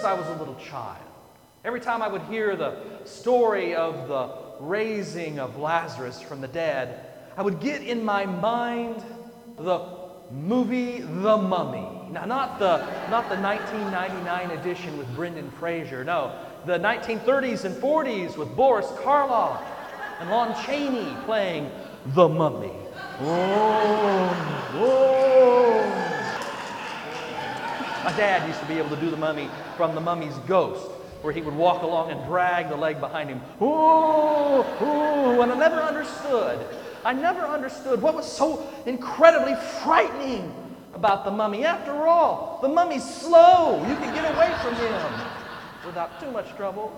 I was a little child, every time I would hear the story of the raising of Lazarus from the dead, I would get in my mind the movie The Mummy. Now, not the 1999 edition with Brendan Fraser. No, the 1930s and 40s with Boris Karloff and Lon Chaney playing The Mummy. My dad used to be able to do the mummy from The Mummy's Ghost, where he would walk along and drag the leg behind him. And I never understood what was so incredibly frightening about the mummy. After all, the mummy's slow. You can get away from him without too much trouble.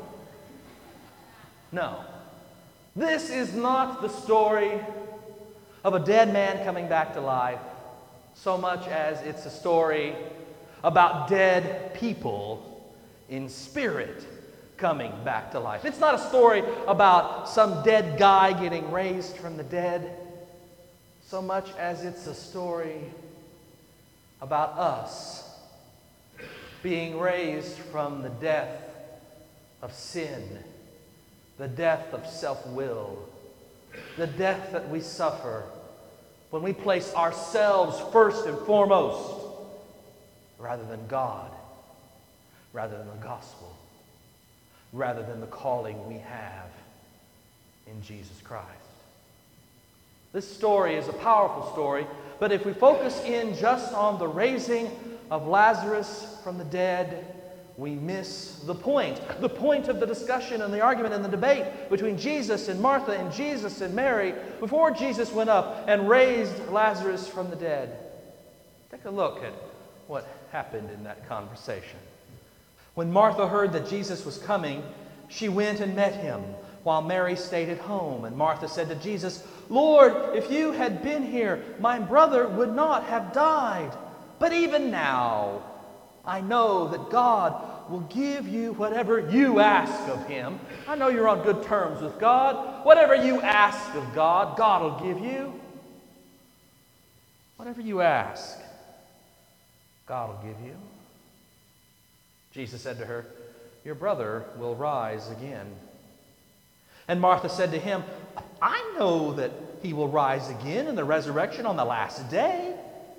No, this is not the story of a dead man coming back to life so much as it's a story about dead people in spirit coming back to life. It's not a story about some dead guy getting raised from the dead so much as it's a story about us being raised from the death of sin, the death of self-will, the death that we suffer when we place ourselves first and foremost rather than God, rather than the gospel, rather than the calling we have in Jesus Christ. This story is a powerful story, but if we focus in just on the raising of Lazarus from the dead, we miss the point of the discussion and the argument and the debate between Jesus and Martha and Jesus and Mary before Jesus went up and raised Lazarus from the dead. Take a look at what happened in that conversation. When Martha heard that Jesus was coming, she went and met him, while Mary stayed at home. And Martha said to Jesus, "Lord, if you had been here, my brother would not have died. But even now, I know that God will give you whatever you ask of him." I know you're on good terms with God. Whatever you ask of God, God will give you. Whatever you ask, God will give you. Jesus said to her, "Your brother will rise again." And Martha said to him, "I know that he will rise again in the resurrection on the last day.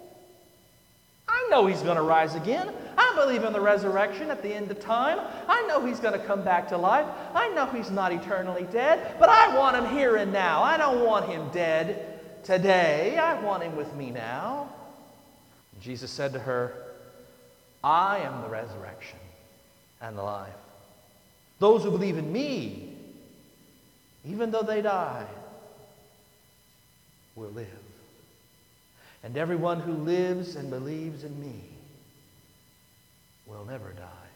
I know he's going to rise again. I believe in the resurrection at the end of time. I know he's going to come back to life. I know he's not eternally dead, but I want him here and now. I don't want him dead today. I want him with me now." Jesus said to her, "I am the resurrection and the life. Those who believe in me, even though they die, will live. And everyone who lives and believes in me will never die."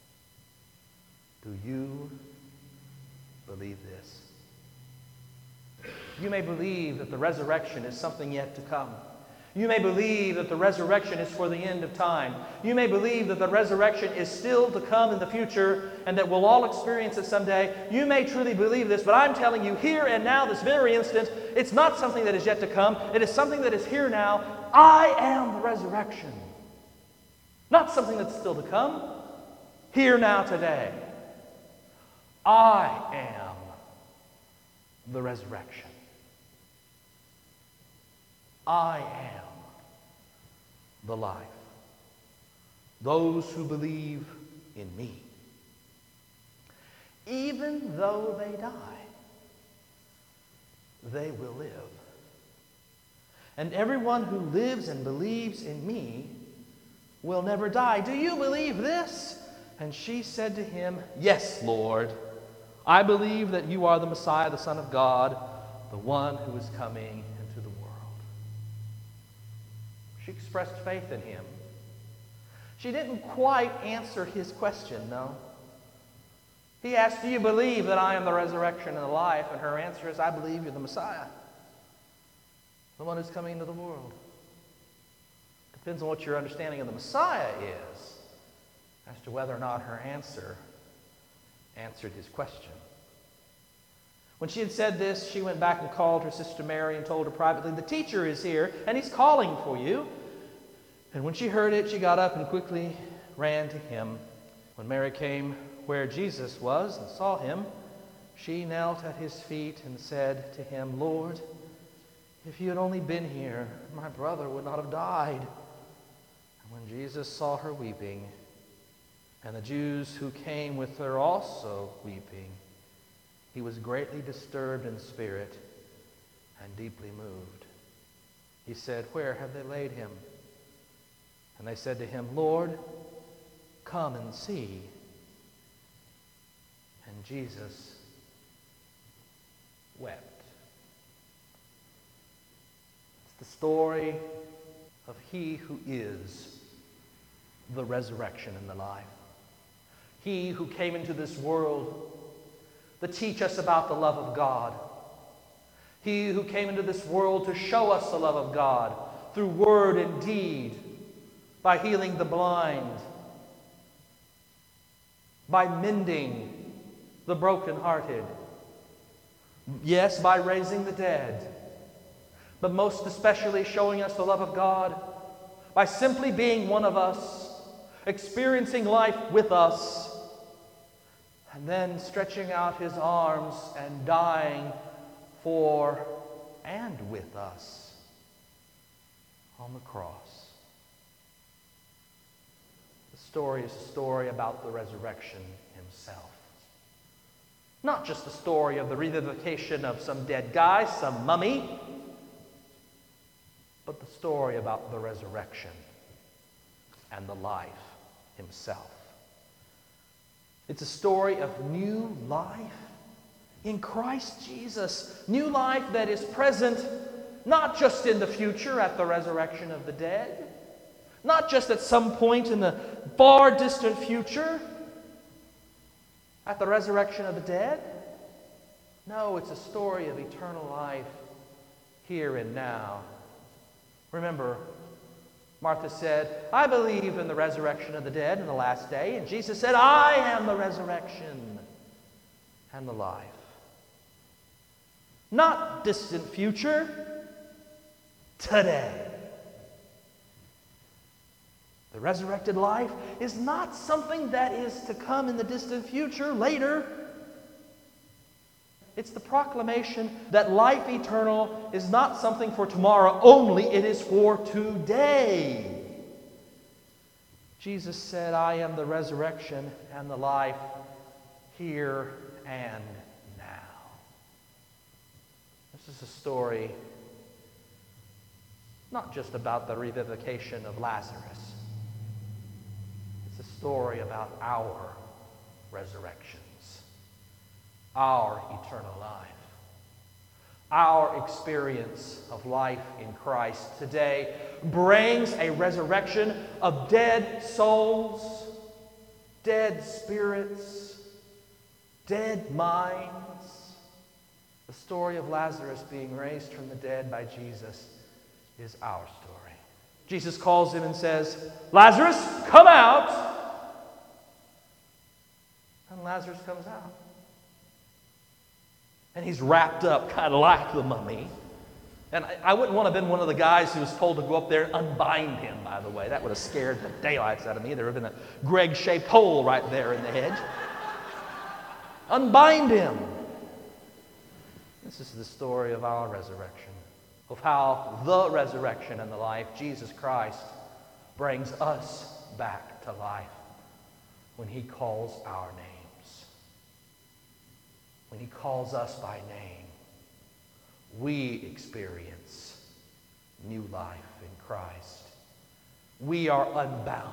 Do you believe this? You may believe that the resurrection is something yet to come. You may believe that the resurrection is for the end of time. You may believe that the resurrection is still to come in the future and that we'll all experience it someday. You may truly believe this, but I'm telling you here and now, this very instant, it's not something that is yet to come. It is something that is here now. I am the resurrection. Not something that's still to come. Here now, today. I am the resurrection. I am the life. Those who believe in me, even though they die, they will live. And everyone who lives and believes in me will never die. Do you believe this? And she said to him, "Yes, Lord. I believe that you are the Messiah, the Son of God, the one who is coming into the world." She expressed faith in him. She didn't quite answer his question, no. He asked, "Do you believe that I am the resurrection and the life?" And her answer is, "I believe you're the Messiah, the one who's coming into the world." Depends on what your understanding of the Messiah is as to whether or not her answer answered his question. When she had said this, she went back and called her sister Mary and told her privately, "The teacher is here, and he's calling for you." And when she heard it, she got up and quickly ran to him. When Mary came where Jesus was and saw him, she knelt at his feet and said to him, "Lord, if you had only been here, my brother would not have died." And when Jesus saw her weeping, and the Jews who came with her also weeping, he was greatly disturbed in spirit and deeply moved. He said, "Where have they laid him?" And they said to him, "Lord, come and see." And Jesus wept. It's the story of he who is the resurrection and the life. He who came into this world to teach us about the love of God. He who came into this world to show us the love of God through word and deed, by healing the blind, by mending the brokenhearted, yes, by raising the dead, but most especially showing us the love of God by simply being one of us, experiencing life with us, and then stretching out his arms and dying for and with us on the cross. The story is a story about the resurrection himself. Not just the story of the revivification of some dead guy, some mummy, but the story about the resurrection and the life himself. It's a story of new life in Christ Jesus. New life that is present not just in the future at the resurrection of the dead, not just at some point in the far distant future at the resurrection of the dead. No, it's a story of eternal life here and now. Remember, Martha said, "I believe in the resurrection of the dead in the last day." And Jesus said, "I am the resurrection and the life." Not distant future, today. The resurrected life is not something that is to come in the distant future, later. It's the proclamation that life eternal is not something for tomorrow only, it is for today. Jesus said, "I am the resurrection and the life here and now." This is a story not just about the revivification of Lazarus. It's a story about our resurrections, our eternal life, our experience of life in Christ today brings a resurrection of dead souls, dead spirits, dead minds. The story of Lazarus being raised from the dead by Jesus is our story. Jesus calls him and says, "Lazarus, come out!" And Lazarus comes out. And he's wrapped up kind of like the mummy. And I wouldn't want to have been one of the guys who was told to go up there and unbind him, by the way. That would have scared the daylights out of me. There would have been a Greg-shaped hole right there in the hedge. Unbind him. This is the story of our resurrection, of how the resurrection and the life, Jesus Christ, brings us back to life when he calls our names. When he calls us by name, we experience new life in Christ. We are unbound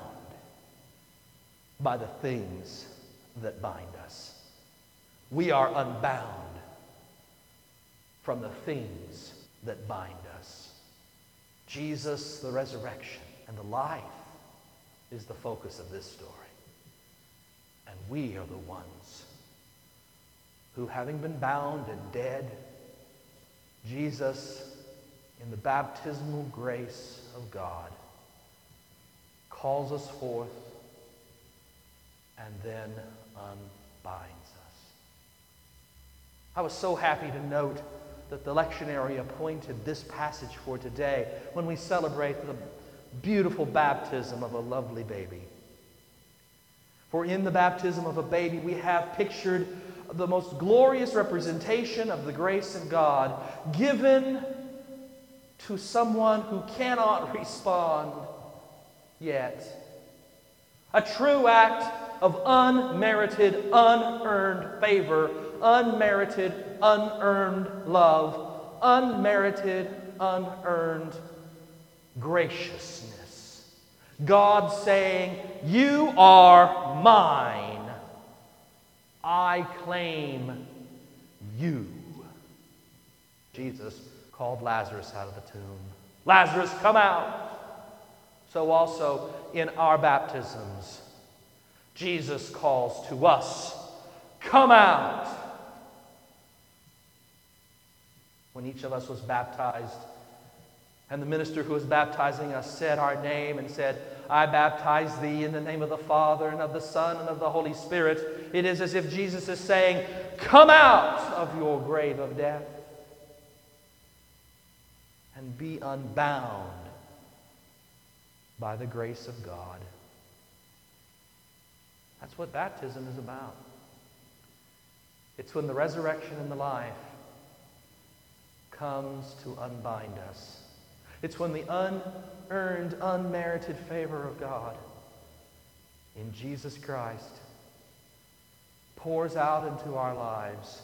by the things that bind us. We are unbound from the things that bind us. Jesus, the resurrection and the life, is the focus of this story. And we are the ones who, having been bound and dead, Jesus, in the baptismal grace of God, calls us forth and then unbinds us. I was so happy to note that the lectionary appointed this passage for today when we celebrate the beautiful baptism of a lovely baby. For in the baptism of a baby, we have pictured the most glorious representation of the grace of God given to someone who cannot respond yet. A true act of unmerited, unearned favor, unmerited, unearned love, unmerited, unearned graciousness. God saying, "You are mine. I claim you." Jesus called Lazarus out of the tomb. "Lazarus, come out." So also in our baptisms, Jesus calls to us, "Come out." When each of us was baptized, and the minister who was baptizing us said our name and said, "I baptize thee in the name of the Father and of the Son and of the Holy Spirit," it is as if Jesus is saying, "Come out of your grave of death and be unbound by the grace of God." That's what baptism is about. It's when the resurrection and the life comes to unbind us. It's when the unearned, unmerited favor of God in Jesus Christ pours out into our lives,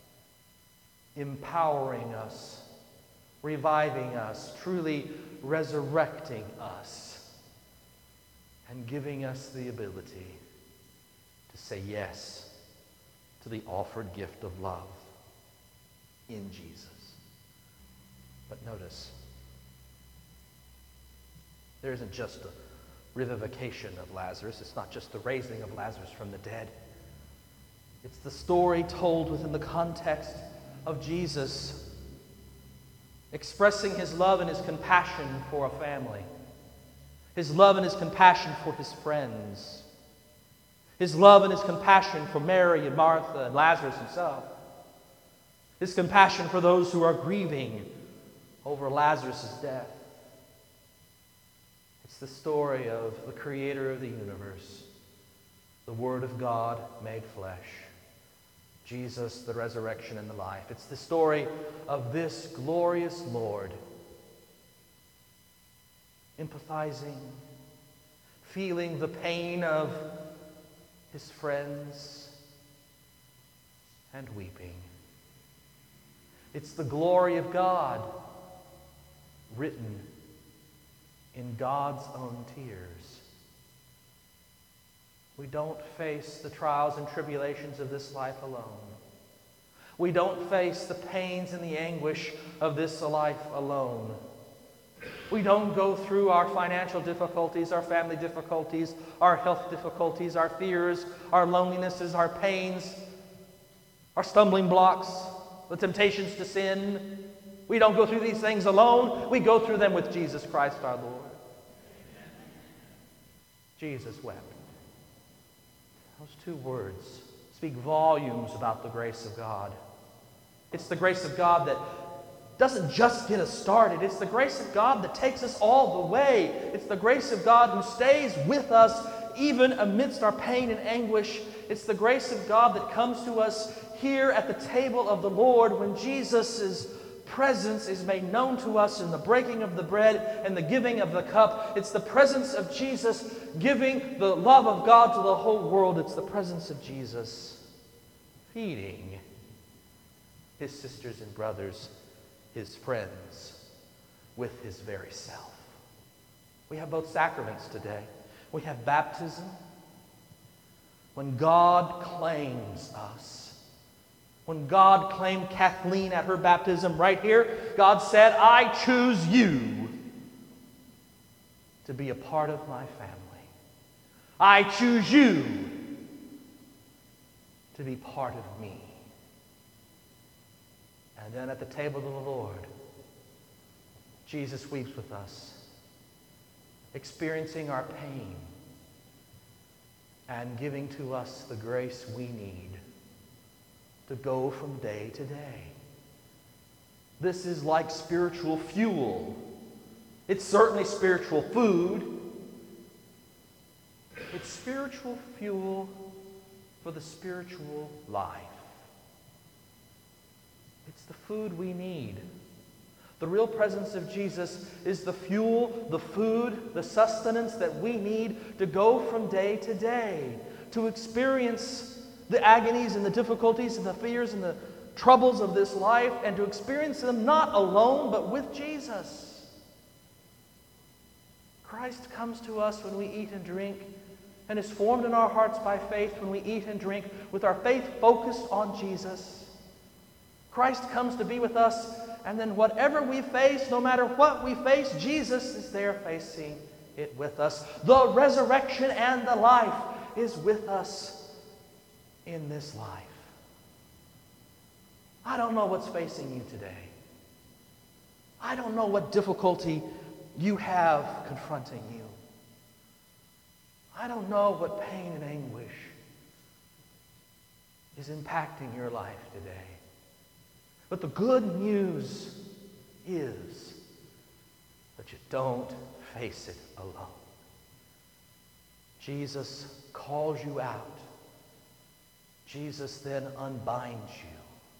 empowering us, reviving us, truly resurrecting us, and giving us the ability to say yes to the offered gift of love in Jesus. But notice, there isn't just a revivification of Lazarus. It's not just the raising of Lazarus from the dead. It's the story told within the context of Jesus expressing his love and his compassion for a family, his love and his compassion for his friends, his love and his compassion for Mary and Martha and Lazarus himself, his compassion for those who are grieving over Lazarus' death. It's the story of the creator of the universe, the Word of God made flesh, Jesus, the resurrection and the life. It's the story of this glorious Lord empathizing, feeling the pain of his friends, and weeping. It's the glory of God written in God's own tears. We don't face the trials and tribulations of this life alone. We don't face the pains and the anguish of this life alone. We don't go through our financial difficulties, our family difficulties, our health difficulties, our fears, our lonelinesses, our pains, our stumbling blocks, the temptations to sin. We don't go through these things alone. We go through them with Jesus Christ our Lord. Jesus wept. Those two words speak volumes about the grace of God. It's the grace of God that doesn't just get us started. It's the grace of God that takes us all the way. It's the grace of God who stays with us even amidst our pain and anguish. It's the grace of God that comes to us here at the table of the Lord when Jesus' presence is made known to us in the breaking of the bread and the giving of the cup. It's the presence of Jesus giving the love of God to the whole world. It's the presence of Jesus feeding his sisters and brothers, his friends, with his very self. We have both sacraments today. We have baptism, when God claims us. When God claimed Kathleen at her baptism right here, God said, "I choose you to be a part of my family. I choose you to be part of me." And then at the table of the Lord, Jesus weeps with us, experiencing our pain and giving to us the grace we need to go from day to day. This is like spiritual fuel. It's certainly spiritual food. It's spiritual fuel for the spiritual life. It's the food we need. The real presence of Jesus is the fuel, the food, the sustenance that we need to go from day to day, to experience the agonies and the difficulties and the fears and the troubles of this life, and to experience them not alone, but with Jesus. Christ comes to us when we eat and drink, and is formed in our hearts by faith when we eat and drink with our faith focused on Jesus. Christ comes to be with us, and then whatever we face, no matter what we face, Jesus is there facing it with us. The resurrection and the life is with us in this life. I don't know what's facing you today. I don't know what difficulty you have confronting you. I don't know what pain and anguish is impacting your life today. But the good news is that you don't face it alone. Jesus calls you out. Jesus then unbinds you.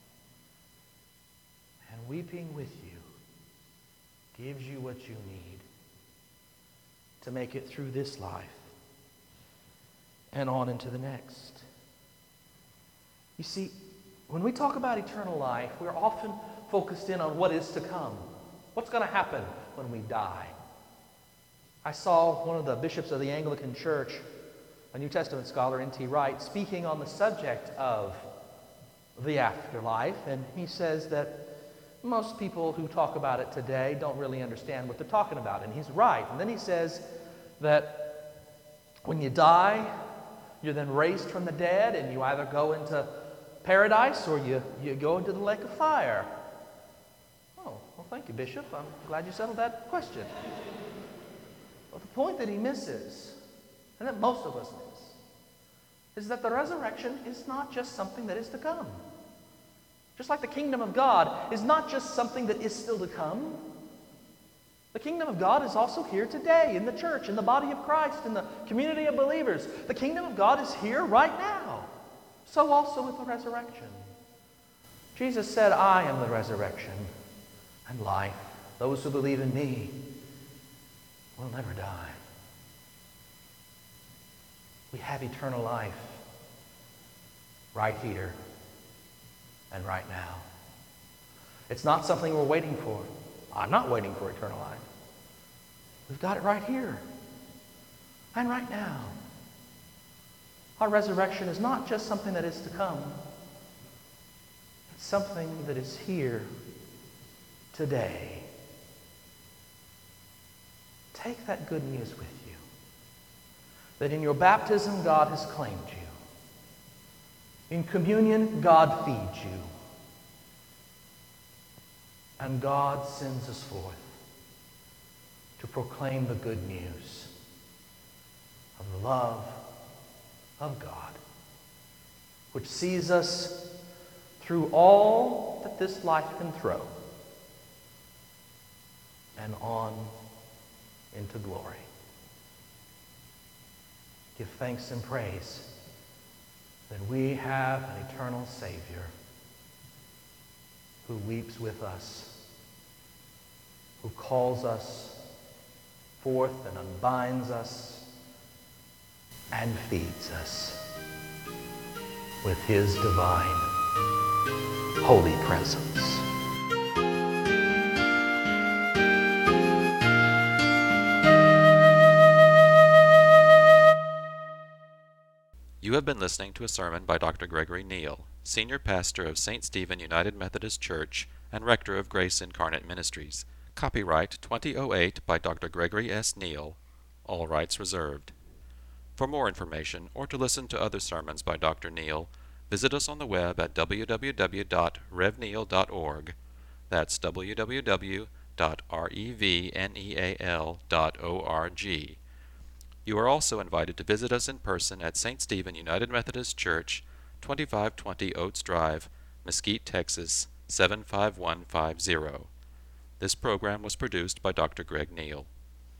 And weeping with you gives you what you need to make it through this life and on into the next. You see, when we talk about eternal life, we're often focused in on what is to come. What's going to happen when we die? I saw one of the bishops of the Anglican Church, a New Testament scholar, N.T. Wright, speaking on the subject of the afterlife, and he says that most people who talk about it today don't really understand what they're talking about, and he's right. And then he says that when you die, you're then raised from the dead, and you either go into paradise or you go into the lake of fire. Oh, well, thank you, Bishop. I'm glad you settled that question. But the point that he misses, and that most of us miss, is that the resurrection is not just something that is to come. Just like the kingdom of God is not just something that is still to come. The kingdom of God is also here today in the church, in the body of Christ, in the community of believers. The kingdom of God is here right now. So also with the resurrection. Jesus said, I am the resurrection and life. Those who believe in me will never die. We have eternal life right here and right now. It's not something we're waiting for. I'm not waiting for eternal life. We've got it right here and right now. Our resurrection is not just something that is to come. It's something that is here today. Take that good news with you. That in your baptism, God has claimed you. In communion, God feeds you. And God sends us forth to proclaim the good news of the love of God, which sees us through all that this life can throw and on into glory. Give thanks and praise that we have an eternal Savior who weeps with us, who calls us forth and unbinds us and feeds us with his divine, holy presence. You have been listening to a sermon by Dr. Gregory Neal, Senior Pastor of St. Stephen United Methodist Church and Rector of Grace Incarnate Ministries. Copyright 2008 by Dr. Gregory S. Neal. All rights reserved. For more information or to listen to other sermons by Dr. Neal, visit us on the web at www.revneal.org. That's www.revneal.org. You are also invited to visit us in person at St. Stephen United Methodist Church, 2520 Oates Drive, Mesquite, Texas, 75150. This program was produced by Dr. Greg Neal.